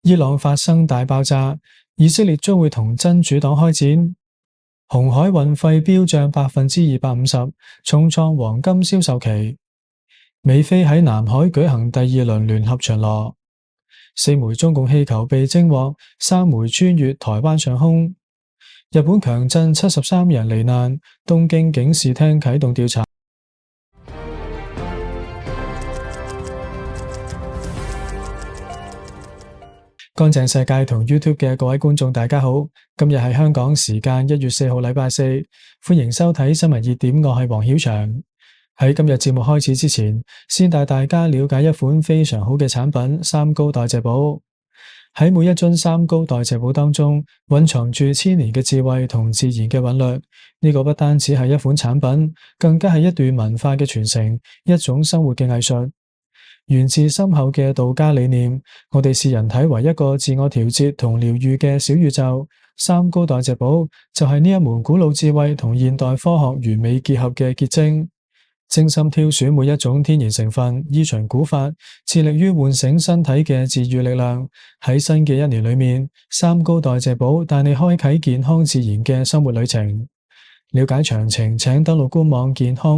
伊朗發生大爆炸，以色列將會同真主黨開戰。紅海運費飆漲250%，重創黃金銷售期。美菲喺南海舉行第2輪聯合巡邏。4枚中共氣球被偵獲，3枚穿越台灣上空。日本強震73人罹難，東京警視廳啟動調查。乾淨世界同 YouTube 嘅各位觀眾大家好，今日係香港時間1月4號禮拜四，歡迎收睇新聞熱點，我係黃曉翔。喺今日節目開始之前，先帶大家了解一款非常好嘅產品——三高代謝寶。喺每一樽三高代謝寶當中，蘊藏住千年嘅智慧同自然嘅韻律。呢個不單止係一款產品，更加係一段文化嘅傳承，一種生活嘅藝術。源自深厚嘅道家理念，我哋視人體為一個自我調節同療癒嘅小宇宙。三高代謝寶就係呢一門古老智慧同現代科學完美結合嘅結晶。精心挑選每一種天然成分，依循古法，致力於喚醒身體嘅治癒力量。喺新嘅一年裏面，三高代謝寶帶你開啟健康自然嘅生活旅程。了解詳情，請登錄官網健康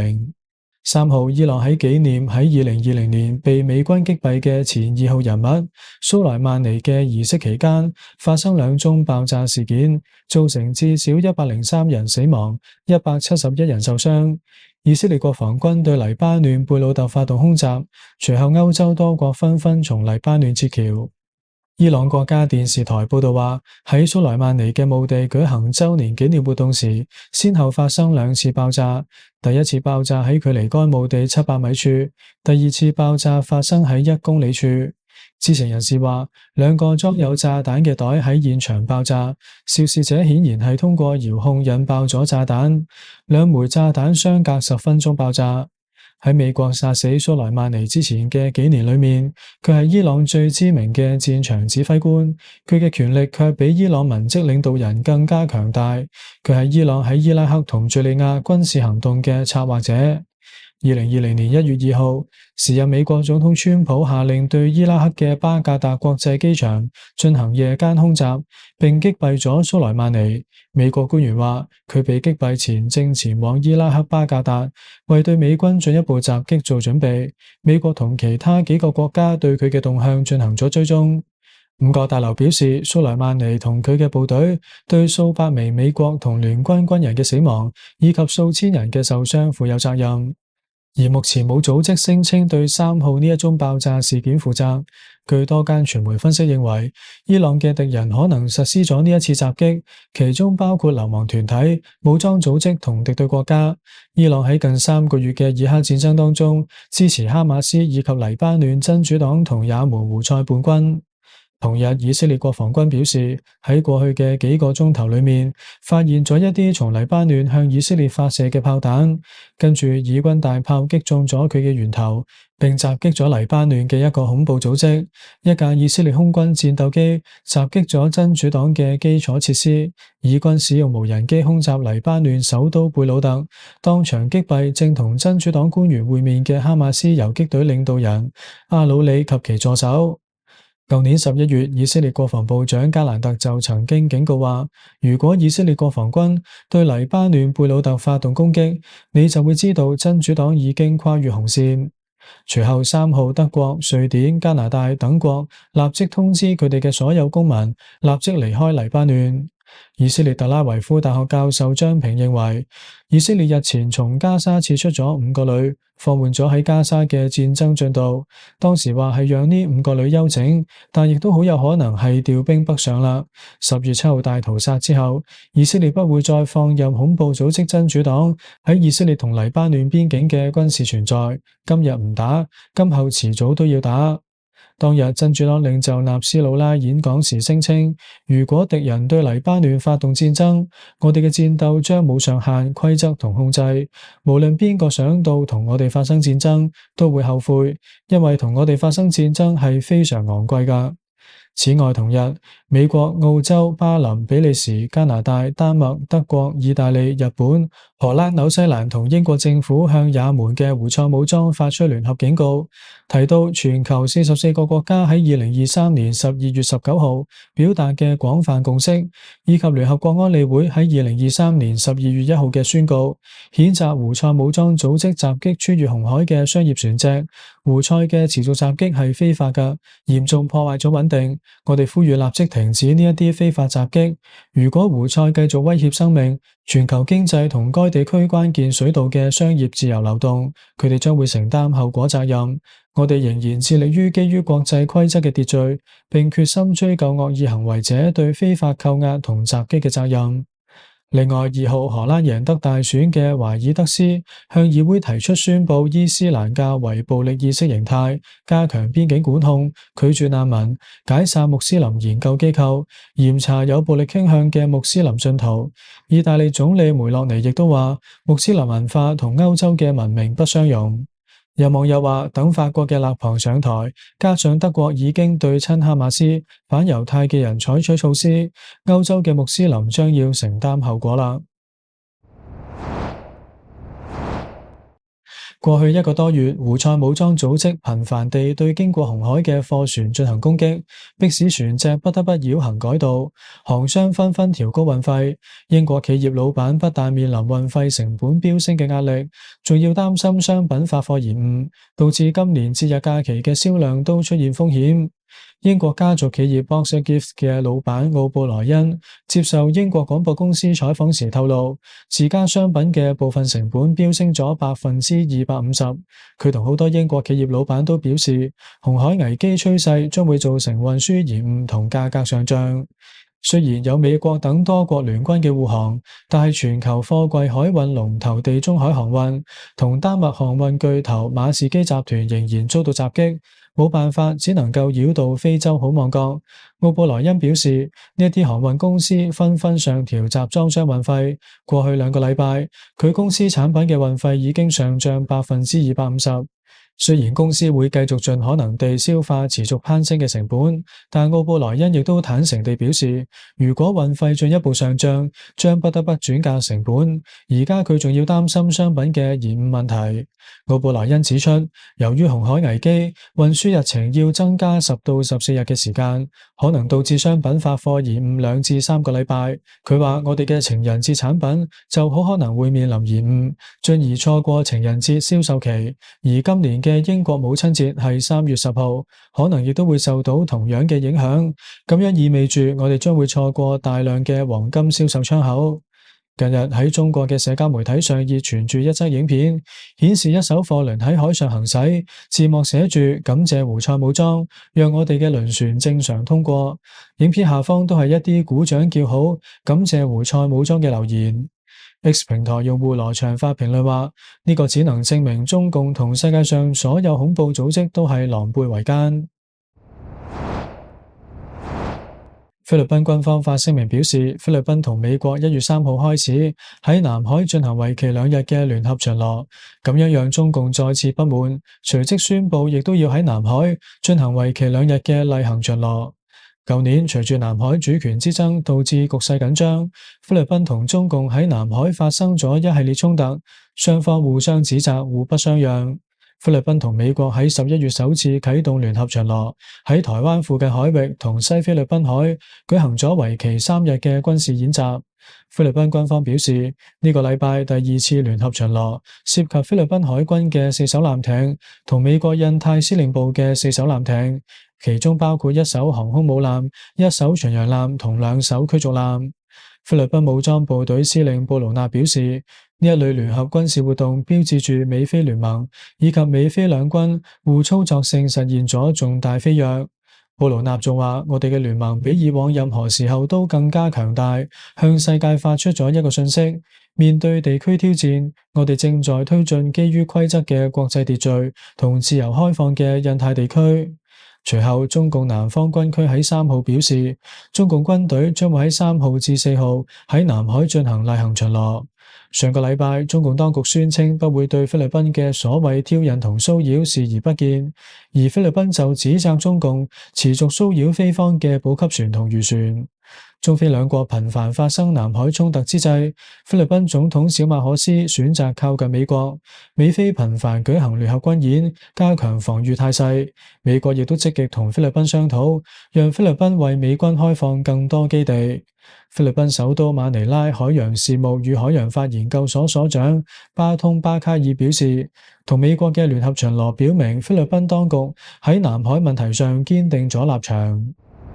520。3號，伊朗喺紀念喺2020年被美軍擊斃嘅前2號人物蘇萊曼尼嘅儀式期間，發生2宗爆炸事件，造成至少103人死亡，171人受傷。以色列國防軍對黎巴嫩貝魯特發動空襲，隨後歐洲多國紛紛從黎巴嫩撤僑。伊朗國家電視台報道話，喺蘇萊曼尼嘅墓地舉行周年紀念活動時，先後發生2次爆炸。第一次爆炸喺距離該墓地700米處，第二次爆炸發生喺1公里處。知情人士話，2個裝有炸彈嘅袋喺現場爆炸，肇事者顯然係通過遙控引爆咗炸彈，2枚炸彈相隔10分鐘爆炸。喺美國殺死蘇萊曼尼之前嘅幾年裏面，佢係伊朗最知名嘅戰場指揮官，佢嘅權力卻比伊朗文職領導人更加強大。佢係伊朗喺伊拉克同敘利亞軍事行動嘅策劃者。2020年1月2號，時任美國總統川普下令對伊拉克嘅巴格達國際機場進行夜間空襲，並擊斃咗蘇萊曼尼。美國官員話，佢被擊斃前正前往伊拉克巴格達，為對美軍進一步襲擊做準備。美國同其他幾個國家對佢嘅動向進行咗追蹤。5個大樓表示，蘇萊曼尼同佢嘅部隊對數百名美國同聯軍軍人嘅死亡以及數千人嘅受傷負有責任。而目前冇組織聲稱對3號呢一宗爆炸事件負責。據多間傳媒分析認為，伊朗嘅敵人可能實施咗呢一次襲擊，其中包括流氓團體、武裝組織同敵對國家。伊朗喺近3個月嘅以哈戰爭當中，支持哈馬斯以及黎巴嫩真主黨同也門胡塞叛軍。同日，以色列國防軍表示，喺過去嘅幾個鐘頭裏面，發現咗一啲從黎巴嫩向以色列發射嘅炮彈，跟住以軍大炮擊中咗佢嘅源頭，並襲擊咗黎巴嫩嘅一個恐怖組織。一架以色列空軍戰鬥機襲擊咗真主黨嘅基礎設施，以軍使用無人機空襲黎巴嫩首都貝魯特，當場擊斃正同真主黨官員會面嘅哈馬斯游擊隊領導人阿魯里及其助手。舊年11月，以色列國防部長加蘭特就曾經警告話，如果以色列國防軍對黎巴嫩貝魯特發動攻擊，你就會知道真主黨已經跨越紅線。隨後3號，德國、瑞典、加拿大等國立即通知佢哋嘅所有公民立即離開黎巴嫩。以色列特拉維夫大學教授張平認為，以色列日前從加沙撤出咗5個旅，放緩咗喺加沙嘅戰爭進度。當時話係讓呢5個旅休整，但亦都好有可能係調兵北上啦。10月7號大屠殺之後，以色列不會再放任恐怖組織真主黨喺以色列同黎巴嫩邊境嘅軍事存在。今日唔打，今後遲早都要打。當日真主黨領袖納斯魯拉演講時聲稱，如果敵人對黎巴嫩發動戰爭，我哋嘅戰鬥將冇上限、規則同控制，無論邊個想到同我哋發生戰爭，都會後悔，因為同我哋發生戰爭係非常昂貴㗎。 此外，同日，美國、澳洲、巴林、比利時、加拿大、丹麥、德國、意大利、日本、荷蘭、紐西蘭同英國政府向也門嘅胡塞武裝發出聯合警告，提到全球44個國家喺2023年12月19號表達嘅廣泛共識，以及聯合國安理會喺2023年12月1號嘅宣告，譴責胡塞武裝組織襲擊穿越紅海嘅商業船隻。胡塞嘅持續襲擊係非法㗎，嚴重破壞咗穩定。我哋呼籲立即停止呢一啲非法襲擊。如果胡塞繼續威脅生命、全球經濟同該地區關鍵水道嘅商業自由流動，佢哋將會承擔後果責任。我哋仍然致力於基於國際規則嘅秩序，並決心追究惡意行為者對非法扣押同襲擊嘅責任。另外，2號荷蘭贏得大選嘅懷爾德斯向議會提出宣布伊斯蘭教為暴力意識形態，加強邊境管控，拒絕難民，解散穆斯林研究機構，嚴查有暴力傾向嘅穆斯林信徒。意大利總理梅洛尼亦都話，穆斯林文化同歐洲嘅文明不相容。有網友話，等法國嘅勒龐上台，加上德國已經對親哈馬斯、反猶太嘅人採取措施，歐洲嘅穆斯林將要承擔後果啦。過去1個多月，胡塞武裝組織頻繁地對經過紅海嘅貨船進行攻擊，迫使船隻不得不繞行改道，航商紛紛調高運費。英國企業老闆不但面臨運費成本飆升嘅壓力，仲要擔心商品發貨延誤，導致今年節日假期嘅銷量都出現風險。英國家族企業 Boxer Gifts 嘅老闆奧布萊恩接受英國廣播公司採訪時透露，自家商品嘅部分成本飆升咗250%。佢同好多英國企業老闆都表示，紅海危機趨勢將會造成運輸延誤同價格上漲。雖然有美國等多國聯軍嘅護航，但係全球貨櫃海運龍頭地中海航運同丹麥航運巨頭馬士基集團仍然遭到襲擊，冇辦法，只能夠繞道非洲好望角。奧布萊恩表示，呢一啲航運公司紛紛上調集裝箱運費。過去2個禮拜，佢公司產品嘅運費已經上漲250%。雖然公司會繼續盡可能地消化持續攀升嘅成本，但奧布萊恩亦都坦誠地表示，如果運費進一步上漲，將不得不轉嫁成本。而家佢仲要擔心商品嘅延誤問題。奧布萊恩指出，由於紅海危機，運輸日程要增加10到14日嘅時間，可能導致商品發貨延誤2至3個禮拜。佢話：我哋嘅情人節產品就好可能會面臨延誤，進而錯過情人節銷售期。而今年嘅英國母親節係3月10號，可能亦都會受到同樣嘅影響。咁樣意味住我哋將會錯過大量嘅黃金銷售窗口。近日喺中國嘅社交媒體上熱傳住一則影片，顯示一艘貨輪喺海上行駛，字幕寫住感謝胡塞武裝，讓我哋嘅輪船正常通過。影片下方都係一啲鼓掌叫好，感謝胡塞武裝嘅留言。X 平台用戶羅長發評論話：呢個只能證明中共同世界上所有恐怖組織都係狼狽為奸。菲律賓軍方發聲明表示，菲律賓同美國1月3號開始喺南海進行為期2日嘅聯合巡邏，咁樣讓中共再次不滿，隨即宣布亦都要喺南海進行為期2日嘅例行巡邏。舊年隨住南海主權之爭導致局勢緊張，菲律賓同中共喺南海發生咗一系列衝突，雙方互相指責，互不相讓。菲律賓同美國喺11月首次啟動聯合巡邏，喺台灣附近海域同西菲律賓海舉行咗為期3日嘅軍事演習。菲律賓軍方表示，呢個禮拜第2次聯合巡邏涉及菲律賓海軍嘅4艘艦艇同美國印太司令部嘅4艘艦艇，其中包括1艘航空母艦、1艘巡洋艦同2艘驅逐艦。菲律賓武裝部隊司令布魯納表示，呢一類聯合軍事活動標誌住美菲聯盟以及美菲兩軍互操作性實現咗重大飛躍。布魯納仲話：我哋嘅聯盟比以往任何時候都更加強大，向世界發出咗一個訊息。面對地區挑戰，我哋正在推進基於規則嘅國際秩序同自由開放嘅印太地區。隨後，中共南方軍區喺3號表示，中共軍隊將會喺3號至4號喺南海進行例行巡邏。 上個禮拜，中共當局宣稱不會對菲律賓嘅所謂挑釁同騷擾視而不見，而菲律賓就指責中共持續騷擾菲方嘅補給船同漁船。中菲兩國頻繁發生南海衝突之際，菲律賓總統小馬可斯選擇靠近美國，美菲頻繁舉行聯合軍演，加強防禦態勢。美國亦都積極同菲律賓商討，讓菲律賓為美軍開放更多基地。菲律賓首都馬尼拉海洋事務與海洋法研究所所長巴通巴卡爾表示，同美國嘅聯合巡邏表明菲律賓當局喺南海問題上堅定咗立場。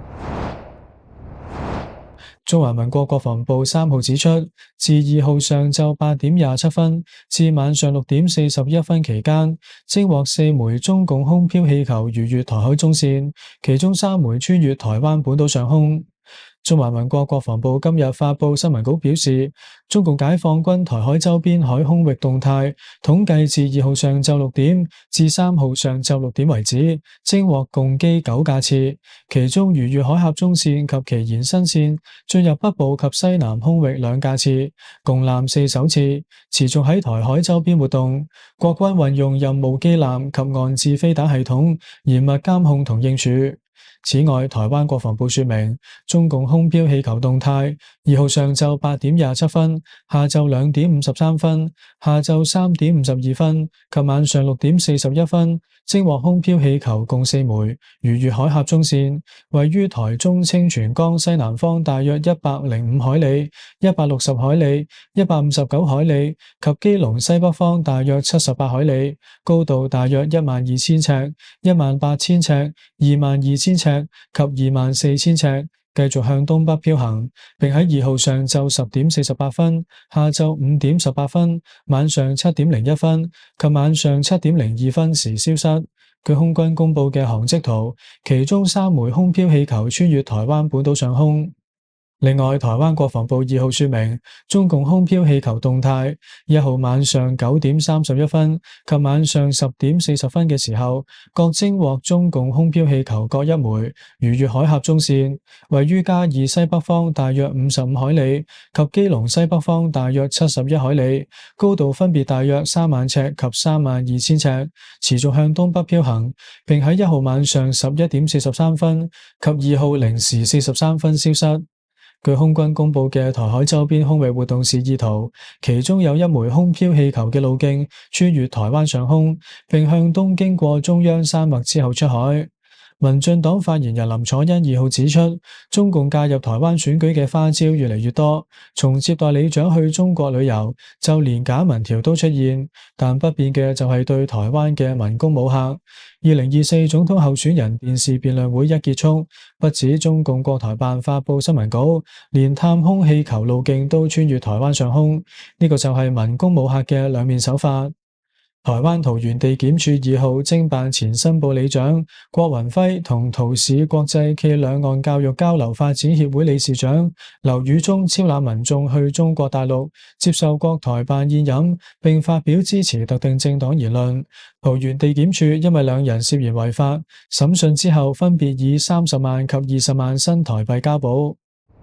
中華民國國防部3號指出，自2號上晝8點27分至晚上6點41分期間，偵獲4枚中共空飄氣球逾越台海中線，其中3枚穿越台灣本島上空。中華民國國防部今日發佈新聞稿表示，中共解放軍台海周邊海空域動態統計自2號上晝6點至3號上晝6點為止，偵獲共機9架次，其中逾越海峽中線及其延伸線進入北部及西南空域2架次，共艦4艘次，持續喺台海周邊活動。國軍運用任務機艦及岸置飛彈系統嚴密監控同應處。此外，台灣國防部說明，中共空飄氣球動態2號上晝8點27分、下晝2點53分、下晝3點52分及晚上6點41分，偵獲空飄氣球共4枚，逾越海峽中線，位於台中清泉崗西南方大約105海里、160海里、159海里及基隆西北方大約78海里，高度大約12000尺、18000尺、22000尺及24000尺，繼續向東北飄行，並喺2號上晝10點48分、下晝5點18分、晚上7點01分及晚上7點02分時消失。據空軍公布嘅航跡圖，其中3枚空飄氣球穿越台灣本島上空。另外，台灣國防部2號說明，中共空飄氣球動態1號晚上9點31分及晚上10點40分嘅時候，各偵獲中共空飄氣球各1枚，逾越海峽中線，位於嘉義西北方大約55海里及基隆西北方大約71海里，高度分別大約3萬尺及3萬2000尺，持續向東北飄行，並喺1號晚上11點43分及2號0時43分消失。據空軍公布嘅台海周邊空域活動示意圖，其中有1枚空飄氣球嘅路徑穿越台灣上空，並向東經過中央山脈之後出海。民進黨發言人林楚茵2號指出，中共介入台灣選舉嘅花招越嚟越多，從接待里長去中國旅遊，就連假民調都出現，但不變嘅就係對台灣嘅文攻武嚇。2024總統候選人電視辯論會一結束，不止中共國台辦發佈新聞稿，連探空氣球路徑都穿越台灣上空，呢個就係文攻武嚇嘅兩面手法。台灣桃園地檢署2號偵辦前新報里長郭雲輝同桃市國際暨兩岸教育交流發展協會理事長劉宇中招攬民眾去中國大陸接受國台辦宴飲，並發表支持特定政黨言論。桃園地檢署因為兩人涉嫌違法，審訊之後分別以30萬及20萬新台幣交保。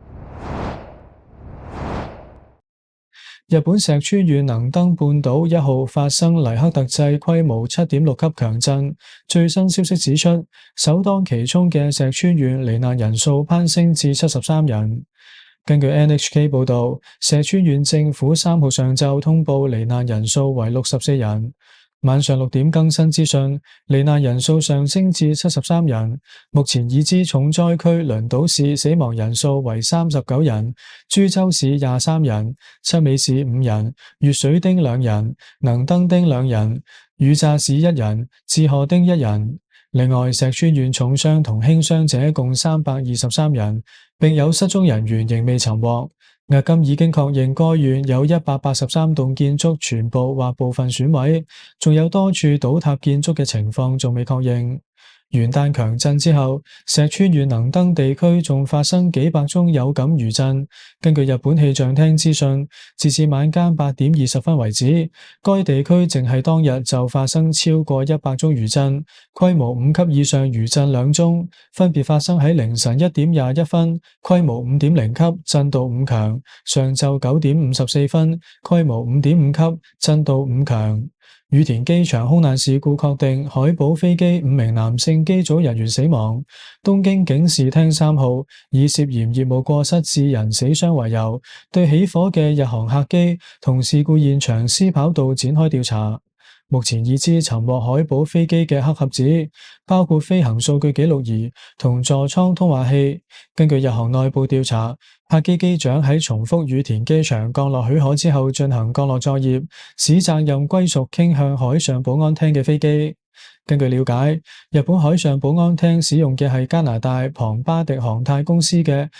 日本石川縣能登半島1號發生黎克特制規模7.6級強震，最新消息指出，首當其衝嘅石川縣罹難人數攀升至73人。根據 NHK 報道，石川縣政府3號上晝通報罹難人數為64人。晚上6點更新資訊，罹難人數上升至73人。目前已知重災區輪島市死亡人數為39人，珠洲市23人，七尾市5人，越水町2人，能登町2人，宇炸市1人，志賀町1人。另外，石川縣重傷同輕傷者共323人，並有失蹤人員仍未尋獲。迄今已經確認該縣有183棟建築全部或部分損毀，仲有多處倒塌建築嘅情況仲未確認。 元旦強震之後，石川縣能登地區仲發生幾百宗有感餘震。根據日本氣象廳資訊，截至晚間8:20為止，該地區淨係當日就發生超過100宗餘震，規模5級以上餘震2宗，分別發生喺凌晨1:21，規模5.0級，震度5強；上晝9:54，規模5.5級，震度5強。羽田機場空難事故確定，海保飛機5名男性機組人員死亡。東京警視廳3號以涉嫌業務過失致人死傷為由，對起火嘅日航客機同事故現場 C 跑道展開調查。目前已知尋獲海保飛機嘅黑盒子，包括飛行數據記錄儀同座艙通話器。根據日航內部調查，客機機長喺重複羽田機場降落許可之後進行降落作業，使責任歸屬傾向海上保安廳嘅飛機。根據了解，日本海上保安廳使用嘅係加拿大龐巴迪航太公司嘅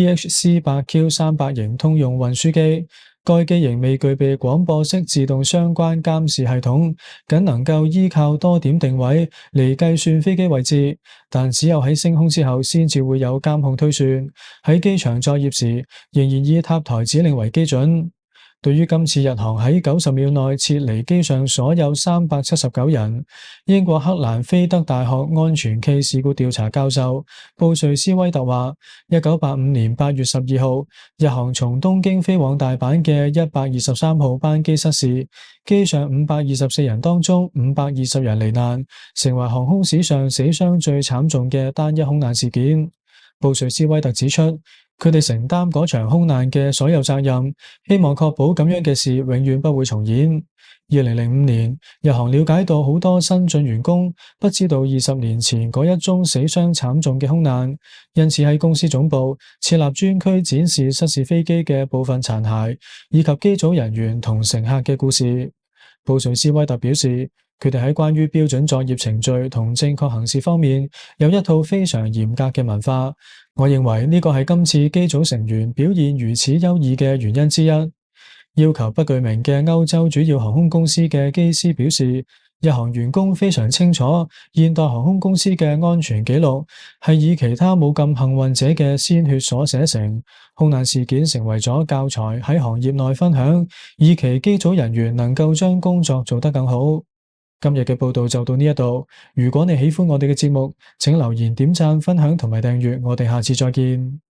DHC-8Q300 型通用運輸機。該機型未具備廣播式自動相關監視系統，僅能夠依靠多點定位嚟計算飛機位置，但只有喺升空之後先至會有監控推算。喺機場作業時，仍然以塔台指令為基準。對於今次日航喺90秒內撤離機上所有379人，英國克蘭菲德大學安全暨事故調查教授布瑞斯威特話：1985年8月12號，日航從東京飛往大阪嘅123號班機失事，機上524人當中520人罹難，成為航空史上死傷最慘重嘅單一空難事件。布瑞斯威特指出，佢哋承擔嗰場空難嘅所有責任，希望確保咁樣嘅事永遠不會重演。2005年，日航了解到好多新進員工不知道20年前嗰一宗死傷慘重嘅空難，因此喺公司總部設立專區展示失事飛機嘅部分殘骸，以及機組人員同乘客嘅故事。布瑞斯威特表示，佢哋喺關於標準作業程序同正確行事方面有一套非常嚴格嘅文化。我認為呢個係今次機組成員表現如此優異嘅原因之一。要求不具名嘅歐洲主要航空公司嘅機師表示，日航員工非常清楚現代航空公司嘅安全記錄係以其他冇咁幸運者嘅鮮血所寫成。空難事件成為咗教材喺行業內分享，以期機組人員能夠將工作做得更好。今日嘅報道就到呢一度。如果你喜歡我哋嘅節目，請留言、點讚、分享同埋訂閱。我哋下次再見。